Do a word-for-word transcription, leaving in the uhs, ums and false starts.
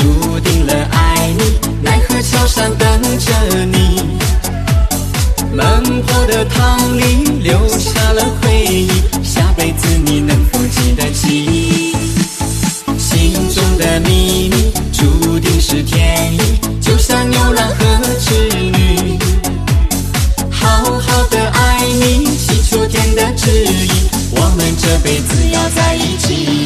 注定了爱你，奈何桥上等着你。门破的汤里留下了回忆，下辈子你能否记得起？心中的秘密注定是天意，就像牛郎和织女。好好的爱你，祈求天的旨意，我们这辈子要在一起。